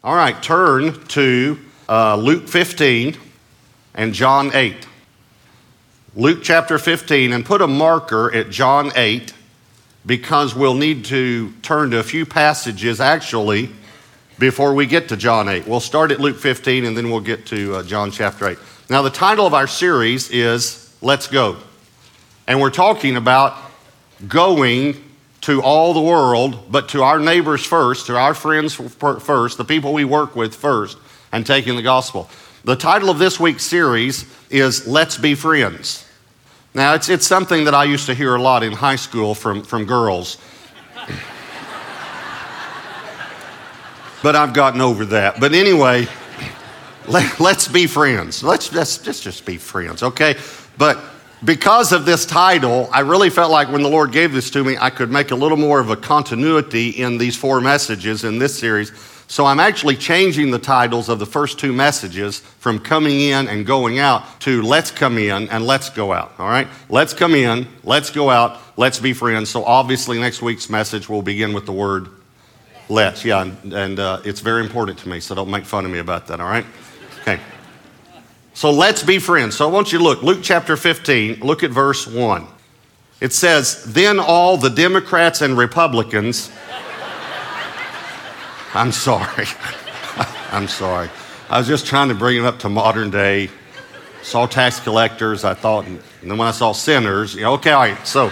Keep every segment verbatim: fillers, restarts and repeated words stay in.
All right, turn to uh, Luke fifteen and John eight. Luke chapter fifteen, and put a marker at John eight, because we'll need to turn to a few passages actually before we get to John eight. We'll start at Luke fifteen and then we'll get to uh, John chapter eight. Now the title of our series is Let's Go. And we're talking about going to all the world, but to our neighbors first, to our friends first, the people we work with first, and taking the gospel. The title of this week's series is Let's Be Friends. Now, it's it's something that I used to hear a lot in high school from, from girls. But I've gotten over that. But anyway, let, let's be friends. Let's, let's, let's just be friends, okay? But because of this title, I really felt like when the Lord gave this to me, I could make a little more of a continuity in these four messages in this series. So I'm actually changing the titles of the first two messages from coming in and going out to let's come in and let's go out, all right? Let's come in, let's go out, let's be friends. So obviously next week's message will begin with the word let's. Yeah, and, and uh, it's very important to me, so don't make fun of me about that, all right? Okay. So let's be friends. So I want you to look, Luke chapter fifteen, look at verse one. It says, then all the Democrats and Republicans... I'm sorry. I'm sorry. I was just trying to bring it up to modern day. Saw tax collectors, I thought, and then when I saw sinners, you know, okay, all right, so.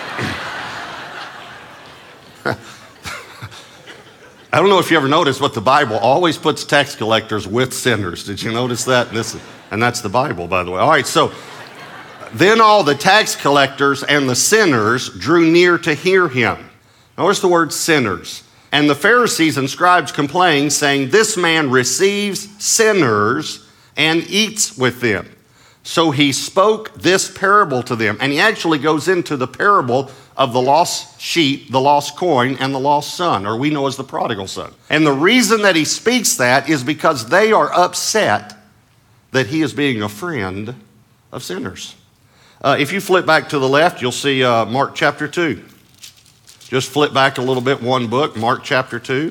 I don't know if you ever noticed, but the Bible always puts tax collectors with sinners. Did you notice that? And, this, and that's the Bible, by the way. All right, so then all the tax collectors and the sinners drew near to hear him. Notice the word sinners. And the Pharisees and scribes complained, saying, this man receives sinners and eats with them. So he spoke this parable to them. And he actually goes into the parable of the lost sheep, the lost coin, and the lost son, or we know as the prodigal son. And the reason that he speaks that is because they are upset that he is being a friend of sinners. Uh, if you flip back to the left, you'll see uh, Mark chapter two. Just flip back a little bit, one book, Mark chapter two.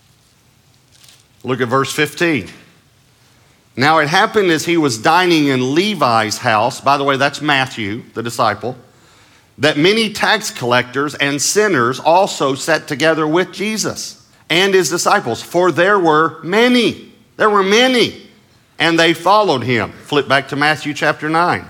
Look at verse fifteen. Now it happened as he was dining in Levi's house, by the way, that's Matthew, the disciple, that many tax collectors and sinners also sat together with Jesus and his disciples, for there were many, there were many, and they followed him. Flip back to Matthew chapter nine.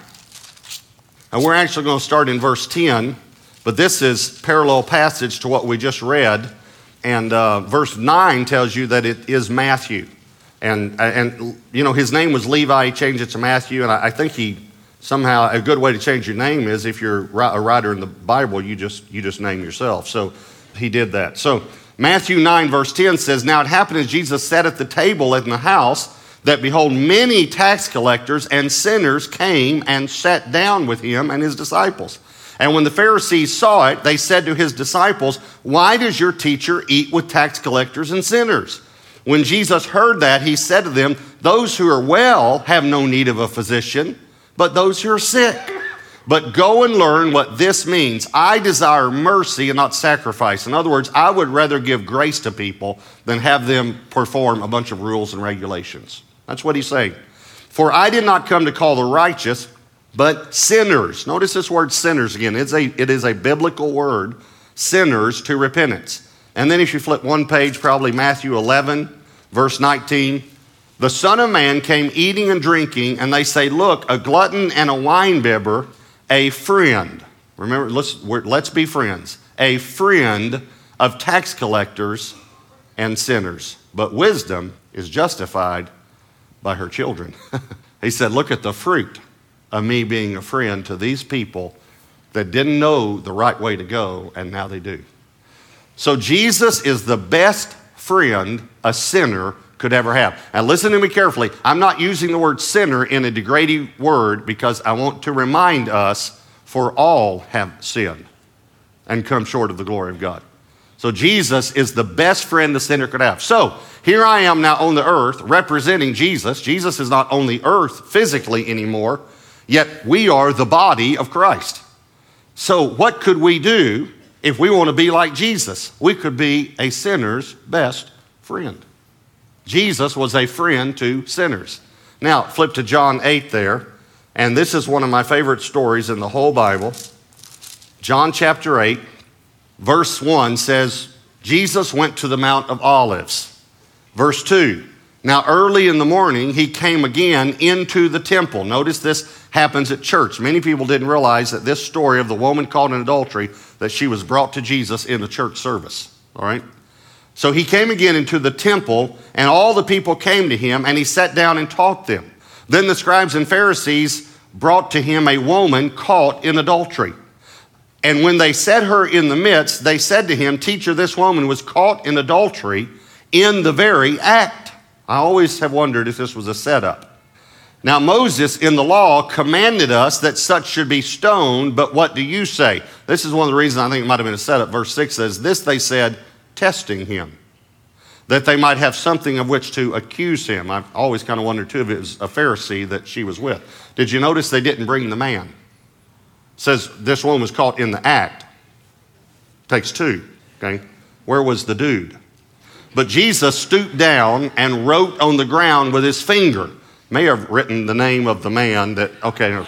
And we're actually going to start in verse ten. But this is parallel passage to what we just read. And uh, verse nine tells you that it is Matthew. And, and you know, his name was Levi. He changed it to Matthew. And I, I think he somehow, a good way to change your name is if you're a writer in the Bible, you just, you just name yourself. So he did that. So Matthew nine verse ten says, now it happened as Jesus sat at the table in the house that behold, many tax collectors and sinners came and sat down with him and his disciples. And when the Pharisees saw it, they said to his disciples, why does your teacher eat with tax collectors and sinners? When Jesus heard that, he said to them, those who are well have no need of a physician, but those who are sick. But go and learn what this means. I desire mercy and not sacrifice. In other words, I would rather give grace to people than have them perform a bunch of rules and regulations. That's what he's saying. For I did not come to call the righteous, but sinners. Notice this word sinners again. It's a, it is a biblical word, sinners, to repentance. And then if you flip one page, probably Matthew eleven, verse nineteen, the Son of Man came eating and drinking, and they say, look, a glutton and a winebibber, a friend. Remember, let's, let's be friends. A friend of tax collectors and sinners. But wisdom is justified by her children. He said, look at the fruit of me being a friend to these people that didn't know the right way to go, and now they do. So Jesus is the best friend a sinner could ever have. Now listen to me carefully. I'm not using the word sinner in a degrading word because I want to remind us, for all have sinned and come short of the glory of God. So Jesus is the best friend the sinner could have. So here I am now on the earth representing Jesus. Jesus is not on the earth physically anymore, yet we are the body of Christ. So what could we do if we want to be like Jesus? We could be a sinner's best friend. Jesus was a friend to sinners. Now, flip to John eight there, and this is one of my favorite stories in the whole Bible. John chapter eight, verse one says, Jesus went to the Mount of Olives. Verse two, now early in the morning, he came again into the temple. Notice this happens at church. Many people didn't realize that this story of the woman caught in adultery, that she was brought to Jesus in a church service, all right? So he came again into the temple, and all the people came to him, and he sat down and taught them. Then the scribes and Pharisees brought to him a woman caught in adultery. And when they set her in the midst, they said to him, Teacher, this woman was caught in adultery in the very act. I always have wondered if this was a setup. Now Moses in the law commanded us that such should be stoned, but what do you say? This is one of the reasons I think it might have been a setup. Verse six says, this they said, testing him, that they might have something of which to accuse him. I've always kind of wondered too if it was a Pharisee that she was with. Did you notice they didn't bring the man? It says this woman was caught in the act. Takes two, okay? Where was the dude? But Jesus stooped down and wrote on the ground with his finger. May have written the name of the man that, okay.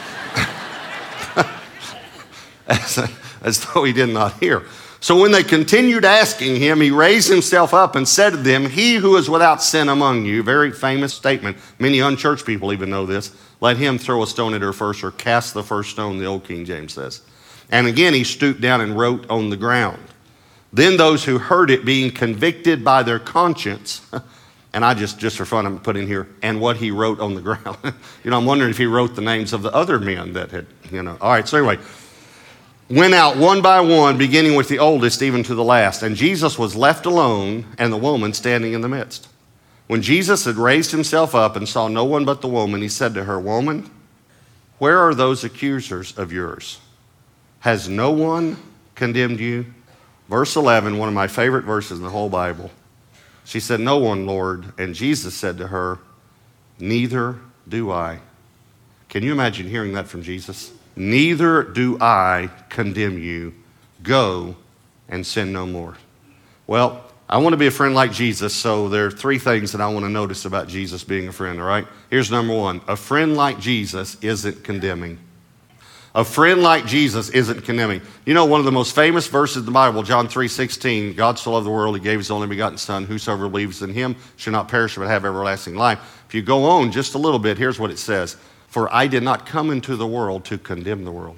as, as though he did not hear. So when they continued asking him, he raised himself up and said to them, he who is without sin among you, very famous statement. Many unchurched people even know this. Let him throw a stone at her first, or cast the first stone, the old King James says. And again, he stooped down and wrote on the ground. Then those who heard it, being convicted by their conscience, and I just, just for fun, I'm putting here, and what he wrote on the ground. you know, I'm wondering if he wrote the names of the other men that had, you know. All right, so anyway, went out one by one, beginning with the oldest, even to the last. And Jesus was left alone, and the woman standing in the midst. When Jesus had raised himself up and saw no one but the woman, he said to her, Woman, where are those accusers of yours? Has no one condemned you? Verse eleven, one of my favorite verses in the whole Bible. She said, no one, Lord. And Jesus said to her, neither do I. Can you imagine hearing that from Jesus? Neither do I condemn you. Go and sin no more. Well, I want to be a friend like Jesus, so there are three things that I want to notice about Jesus being a friend, all right? Here's number one. A friend like Jesus isn't condemning. A friend like Jesus isn't condemning. You know, one of the most famous verses in the Bible, John three sixteen, God so loved the world, he gave his only begotten Son. Whosoever believes in him shall not perish but have everlasting life. If you go on just a little bit, here's what it says. For I did not come into the world to condemn the world.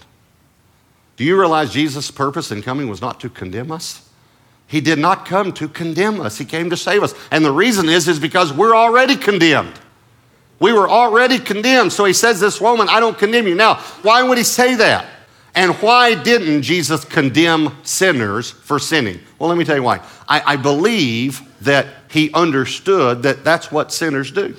Do you realize Jesus' purpose in coming was not to condemn us? He did not come to condemn us. He came to save us. And the reason is, is because we're already condemned. We were already condemned. So he says, this woman, I don't condemn you. Now, why would he say that? And why didn't Jesus condemn sinners for sinning? Well, let me tell you why. I, I believe that he understood that that's what sinners do.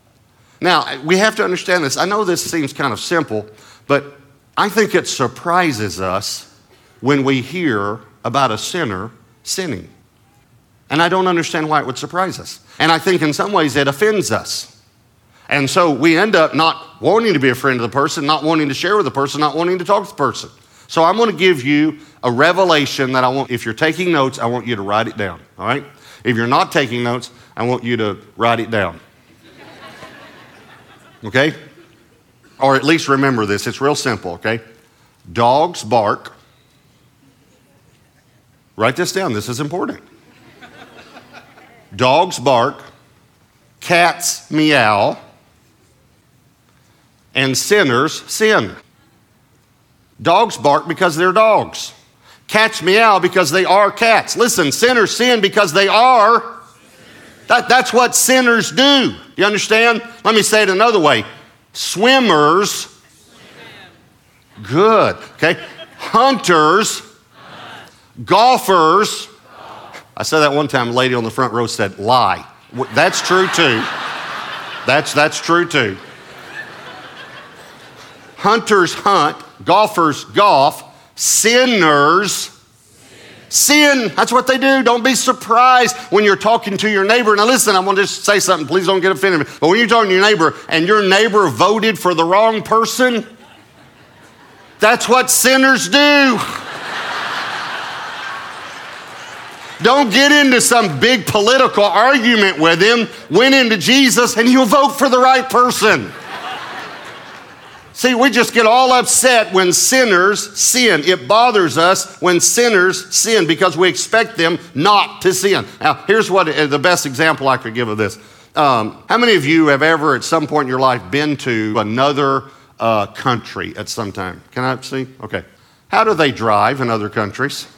Now, we have to understand this. I know this seems kind of simple, but I think it surprises us when we hear about a sinner sinning. And I don't understand why it would surprise us. And I think in some ways it offends us. And so we end up not wanting to be a friend of the person, not wanting to share with the person, not wanting to talk to the person. So I'm going to give you a revelation that I want, if you're taking notes, I want you to write it down, all right? If you're not taking notes, I want you to write it down. Okay? Or at least remember this. It's real simple, okay? Dogs bark. Write this down. This is important. Dogs bark. Cats meow. And sinners sin. Dogs bark because they're dogs. Cats meow because they are cats. Listen, sinners sin because they are. That, that's what sinners do. You understand? Let me say it another way. Swimmers. Good. Okay. Hunters. Golfers. I said that one time. A lady on the front row said, lie. That's true too. That's, that's true too. Hunters hunt, golfers golf, sinners sin. That's what they do. Don't be surprised when you're talking to your neighbor. Now listen, I want to just say something. Please don't get offended. But when you're talking to your neighbor and your neighbor voted for the wrong person, that's what sinners do. Don't get into some big political argument with him. Went into Jesus and you'll vote for the right person. See, we just get all upset when sinners sin. It bothers us when sinners sin because we expect them not to sin. Now, here's what the best example I could give of this. Um, how many of you have ever at some point in your life been to another uh, country at some time? Can I see? Okay. How do they drive in other countries?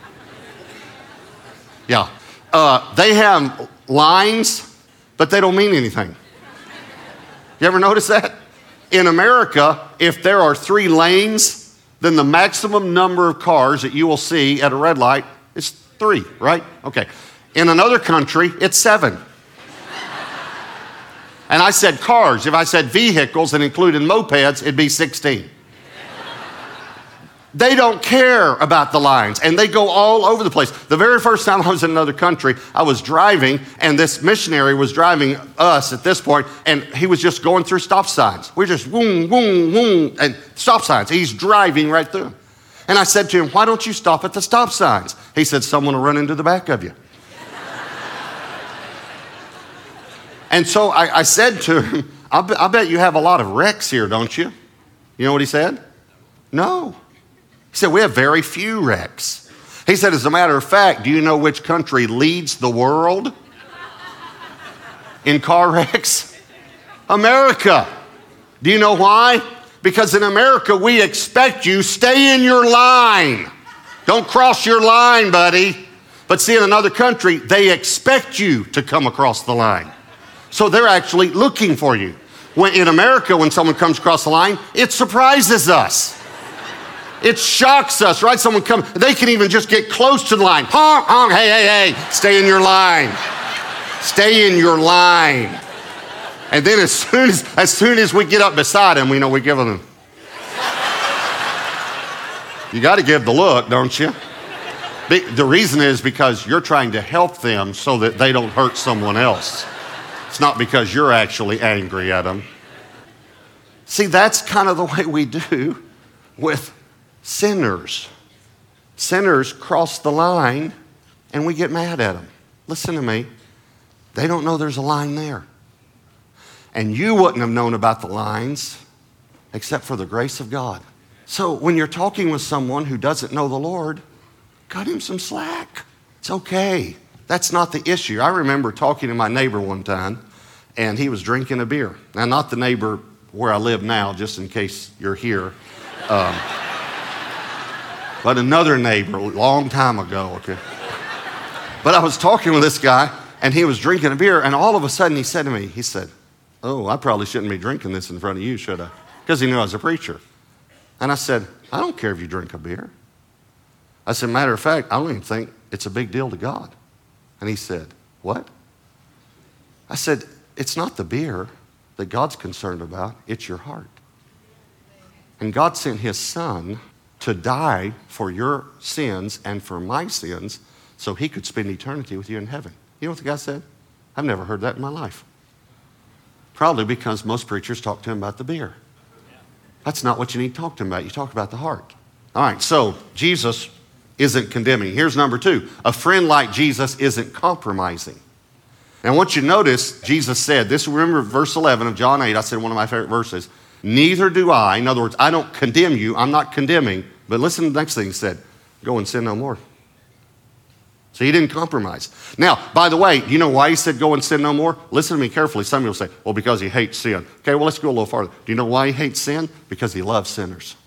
Yeah. Uh, they have lines, but they don't mean anything. You ever notice that? In America, if there are three lanes, then the maximum number of cars that you will see at a red light is three, right? Okay. In another country, it's seven. And I said cars. If I said vehicles and included mopeds, it'd be sixteen. They don't care about the lines, and they go all over the place. The very first time I was in another country, I was driving, and this missionary was driving us at this point, and he was just going through stop signs. We're just boom, boom, boom, and stop signs. He's driving right through them. And I said to him, why don't you stop at the stop signs? He said, someone will run into the back of you. And so I, I said to him, I, be, I bet you have a lot of wrecks here, don't you? You know what he said? No. He said, we have very few wrecks. He said, as a matter of fact, do you know which country leads the world in car wrecks? America. Do you know why? Because in America, we expect you, stay in your line. Don't cross your line, buddy. But see, in another country, they expect you to come across the line. So they're actually looking for you. When, in America, when someone comes across the line, it surprises us. It shocks us, right? Someone comes, they can even just get close to the line. Honk, honk, hey, hey, hey, stay in your line. Stay in your line. And then as soon as, as soon as we get up beside them, we know we're giving them. You got to give the look, don't you? The reason is because you're trying to help them so that they don't hurt someone else. It's not because you're actually angry at them. See, that's kind of the way we do with sinners. Sinners cross the line and we get mad at them. Listen to me. They don't know there's a line there. And you wouldn't have known about the lines except for the grace of God. So when you're talking with someone who doesn't know the Lord, cut him some slack. It's okay. That's not the issue. I remember talking to my neighbor one time, and he was drinking a beer. Now, not the neighbor where I live now, just in case you're here. Um, but another neighbor, a long time ago, okay? But I was talking with this guy, and he was drinking a beer, and all of a sudden he said to me, he said, oh, I probably shouldn't be drinking this in front of you, should I? Because he knew I was a preacher. And I said, I don't care if you drink a beer. I said, matter of fact, I don't even think it's a big deal to God. And he said, what? I said, it's not the beer that God's concerned about, it's your heart. And God sent his son to die for your sins and for my sins so he could spend eternity with you in heaven. You know what the guy said? I've never heard that in my life. Probably because most preachers talk to him about the beer. That's not what you need to talk to him about. You talk about the heart. All right, so Jesus isn't condemning. Here's number two. A friend like Jesus isn't compromising. And I want you to notice, Jesus said, this, remember verse eleven of John eight, I said one of my favorite verses, neither do I, in other words, I don't condemn you, I'm not condemning, but listen to the next thing he said, go and sin no more. So he didn't compromise. Now, by the way, do you know why he said go and sin no more? Listen to me carefully. Some people say, well, because he hates sin. Okay, well, let's go a little farther. Do you know why he hates sin? Because he loves sinners.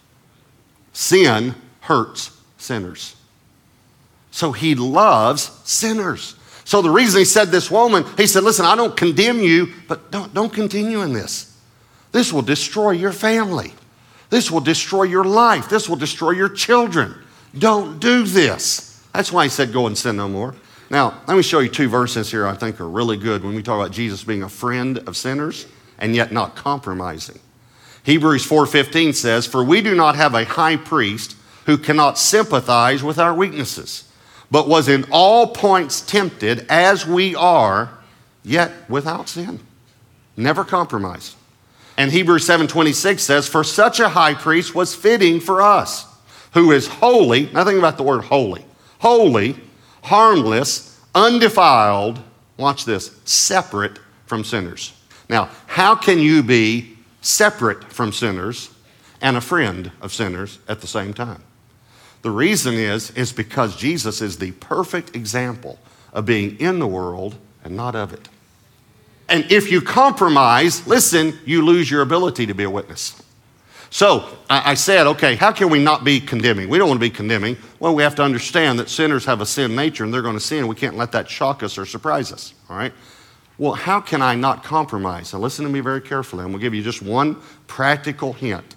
Sin hurts sinners. So he loves sinners. So the reason he said this woman, he said, listen, I don't condemn you, but don't, don't continue in this. This will destroy your family. This will destroy your life. This will destroy your children. Don't do this. That's why he said go and sin no more. Now, let me show you two verses here I think are really good when we talk about Jesus being a friend of sinners and yet not compromising. Hebrews four fifteen says, for we do not have a high priest who cannot sympathize with our weaknesses, but was in all points tempted as we are, yet without sin. Never compromised. And Hebrews seven twenty-six says, for such a high priest was fitting for us, who is holy. Now think about the word holy. Holy, harmless, undefiled, watch this, separate from sinners. Now, how can you be separate from sinners and a friend of sinners at the same time? The reason is, is because Jesus is the perfect example of being in the world and not of it. And if you compromise, listen, you lose your ability to be a witness. So I said, okay, how can we not be condemning? We don't want to be condemning. Well, we have to understand that sinners have a sin nature and they're going to sin. We can't let that shock us or surprise us, all right? Well, how can I not compromise? Now listen to me very carefully. I'm going to give you just one practical hint.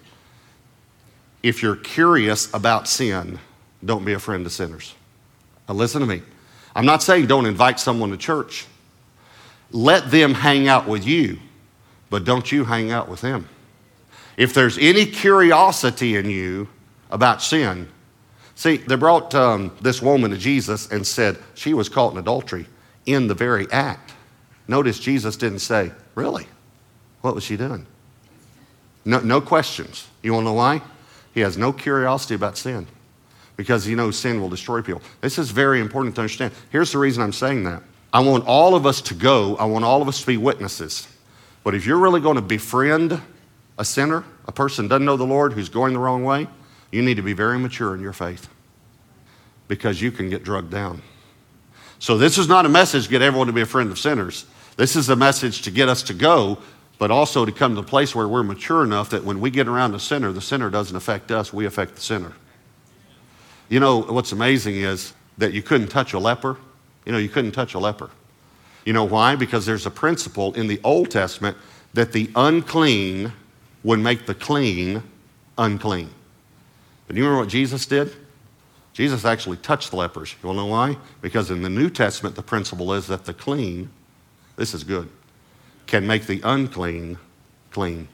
If you're curious about sin, don't be a friend to sinners. Now listen to me. I'm not saying don't invite someone to church. Let them hang out with you, but don't you hang out with them. If there's any curiosity in you about sin, see, they brought um, this woman to Jesus and said she was caught in adultery in the very act. Notice Jesus didn't say, really? What was she doing? No, no questions. You want to know why? He has no curiosity about sin because he knows sin will destroy people. This is very important to understand. Here's the reason I'm saying that. I want all of us to go. I want all of us to be witnesses. But if you're really going to befriend a sinner, a person who doesn't know the Lord, who's going the wrong way, you need to be very mature in your faith because you can get drugged down. So this is not a message to get everyone to be a friend of sinners. This is a message to get us to go, but also to come to the place where we're mature enough that when we get around the sinner, the sinner doesn't affect us, we affect the sinner. You know, what's amazing is that you couldn't touch a leper. You know, you couldn't touch a leper. You know why? Because there's a principle in the Old Testament that the unclean would make the clean unclean. But you remember what Jesus did? Jesus actually touched the lepers. You want to know why? Because in the New Testament, the principle is that the clean, this is good, can make the unclean clean.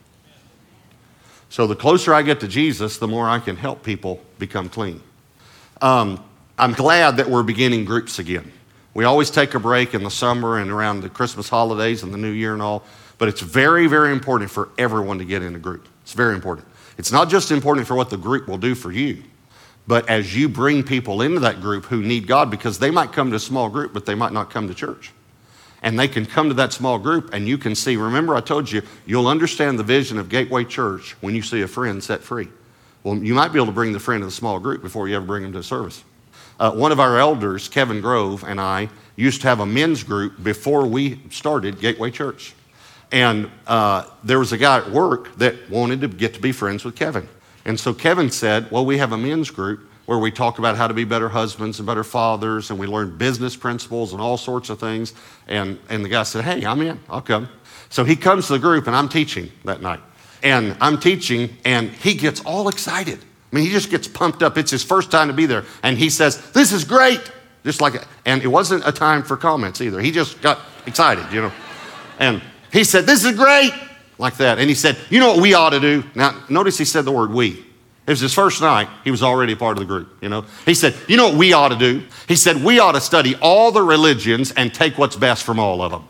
So the closer I get to Jesus, the more I can help people become clean. Um, I'm glad that we're beginning groups again. We always take a break in the summer and around the Christmas holidays and the New Year and all. But it's very, very important for everyone to get in a group. It's very important. It's not just important for what the group will do for you, but as you bring people into that group who need God, because they might come to a small group, but they might not come to church. And they can come to that small group and you can see, remember I told you, you'll understand the vision of Gateway Church when you see a friend set free. Well, you might be able to bring the friend to the small group before you ever bring them to service. Uh, one of our elders, Kevin Grove, and I used to have a men's group before we started Gateway Church. And uh, there was a guy at work that wanted to get to be friends with Kevin. And so Kevin said, well, we have a men's group where we talk about how to be better husbands and better fathers, and we learn business principles and all sorts of things. And, and the guy said, hey, I'm in, I'll come. So he comes to the group, and I'm teaching that night. And I'm teaching, and he gets all excited. I mean, he just gets pumped up. It's his first time to be there. And he says, this is great. Just like, and it wasn't a time for comments either. He just got excited, you know. And he said, this is great, like that. And he said, you know what we ought to do? Now, notice he said the word we. It was his first night. He was already a part of the group, you know. He said, you know what we ought to do? He said, we ought to study all the religions and take what's best from all of them.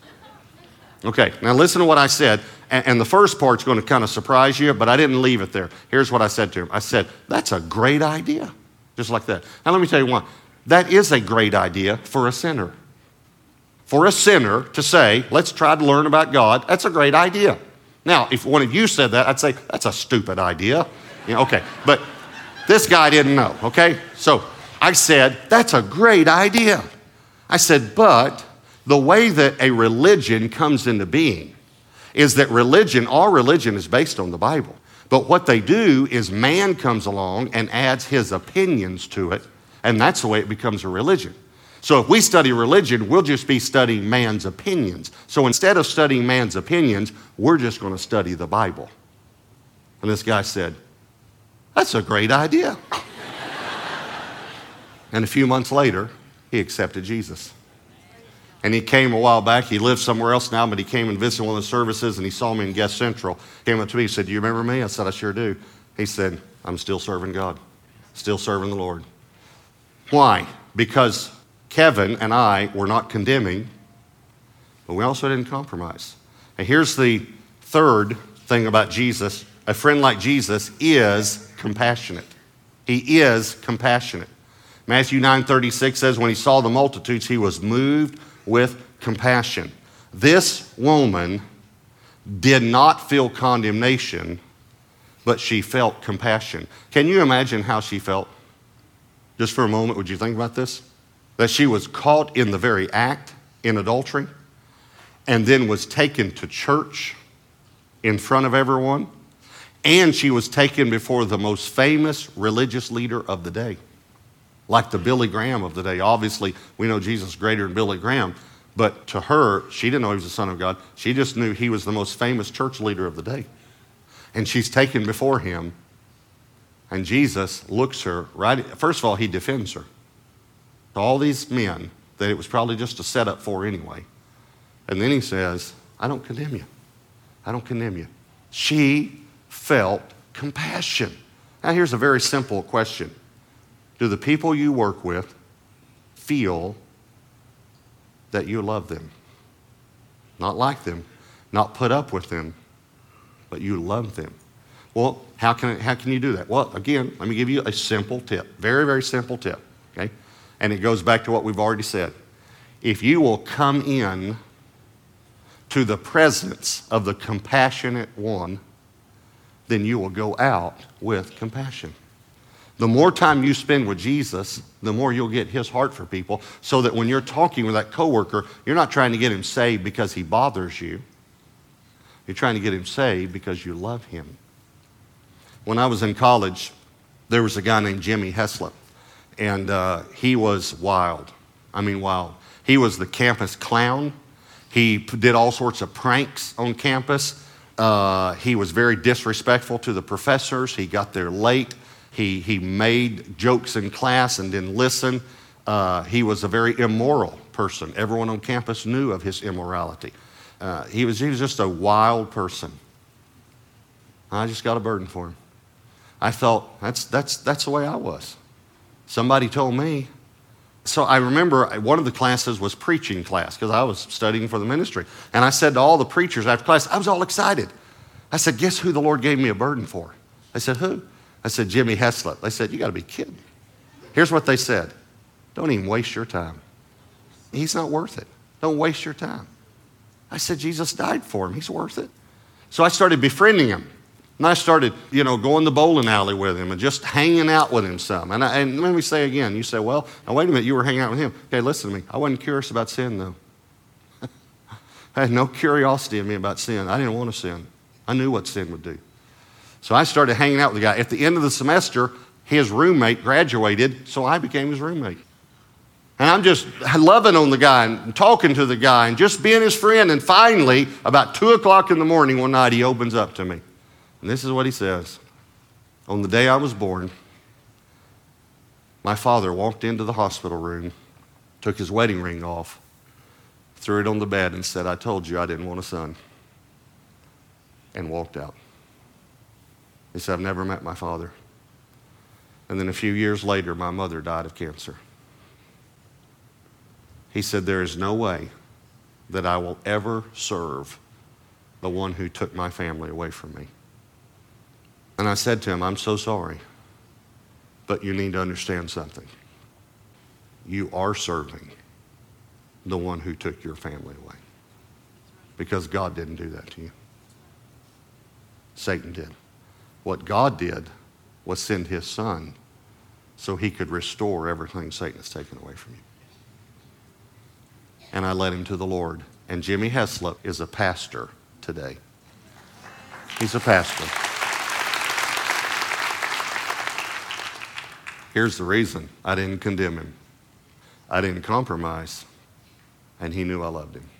Okay, now listen to what I said. And, and the first part's going to kind of surprise you, but I didn't leave it there. Here's what I said to him. I said, that's a great idea, just like that. Now, let me tell you one. That is a great idea for a sinner. For a sinner to say, let's try to learn about God, that's a great idea. Now, if one of you said that, I'd say, that's a stupid idea. You know, okay, but this guy didn't know, okay? So I said, that's a great idea. I said, but the way that a religion comes into being is that religion, all religion is based on the Bible. But what they do is man comes along and adds his opinions to it, and that's the way it becomes a religion. So if we study religion, we'll just be studying man's opinions. So instead of studying man's opinions, we're just going to study the Bible. And this guy said, that's a great idea. And a few months later, he accepted Jesus. And he came a while back. He lives somewhere else now, but he came and visited one of the services, and he saw me in Guest Central. Came up to me, he said, do you remember me? I said, I sure do. He said, I'm still serving God, still serving the Lord. Why? Because Kevin and I were not condemning, but we also didn't compromise. And here's the third thing about Jesus. A friend like Jesus is compassionate. He is compassionate. Matthew nine thirty-six says, when he saw the multitudes, he was moved with compassion. This woman did not feel condemnation, but she felt compassion. Can you imagine how she felt? Just for a moment, would you think about this? That she was caught in the very act, in adultery, and then was taken to church in front of everyone, and she was taken before the most famous religious leader of the day, like the Billy Graham of the day. Obviously, we know Jesus is greater than Billy Graham, but to her, she didn't know he was the Son of God. She just knew he was the most famous church leader of the day. And she's taken before him, and Jesus looks her right. First of all, he defends her to all these men that it was probably just a setup for anyway. And then he says, I don't condemn you. I don't condemn you. She felt compassion. Now here's a very simple question. Do the people you work with feel that you love them? Not like them, not put up with them, but you love them. Well, how can, how can you do that? Well, again, let me give you a simple tip. Very, very simple tip, okay? And it goes back to what we've already said. If you will come in to the presence of the compassionate one, then you will go out with compassion. The more time you spend with Jesus, the more you'll get his heart for people, so that when you're talking with that coworker, you're not trying to get him saved because he bothers you. You're trying to get him saved because you love him. When I was in college, there was a guy named Jimmy Heslop, and uh, he was wild. I mean, wild. He was the campus clown. He did all sorts of pranks on campus. Uh, he was very disrespectful to the professors. He got there late. He, he made jokes in class and didn't listen. Uh, he was a very immoral person. Everyone on campus knew of his immorality. Uh, he was, he was just a wild person. I just got a burden for him. I thought, that's, that's, that's the way I was. Somebody told me. So I remember one of the classes was preaching class because I was studying for the ministry. And I said to all the preachers after class, I was all excited. I said, guess who the Lord gave me a burden for? I said, who? I said, Jimmy Heslop. They said, you got to be kidding. Here's what they said. Don't even waste your time. He's not worth it. Don't waste your time. I said, Jesus died for him. He's worth it. So I started befriending him. And I started, you know, going to the bowling alley with him and just hanging out with him some. And, I, and let me say again, you say, well, now wait a minute, you were hanging out with him. Okay, listen to me. I wasn't curious about sin, though. I had no curiosity in me about sin. I didn't want to sin. I knew what sin would do. So I started hanging out with the guy. At the end of the semester, his roommate graduated, so I became his roommate. And I'm just loving on the guy and talking to the guy and just being his friend. And finally, about two o'clock in the morning one night, he opens up to me. And this is what he says. On the day I was born, my father walked into the hospital room, took his wedding ring off, threw it on the bed and said, I told you I didn't want a son, and walked out. He said, I've never met my father. And then a few years later, my mother died of cancer. He said, there is no way that I will ever serve the one who took my family away from me. And I said to him, I'm so sorry, but you need to understand something. You are serving the one who took your family away, because God didn't do that to you. Satan did. What God did was send his son so he could restore everything Satan has taken away from you. And I led him to the Lord. And Jimmy Heslop is a pastor today. He's a pastor. Here's the reason. I didn't condemn him. I didn't compromise. And he knew I loved him.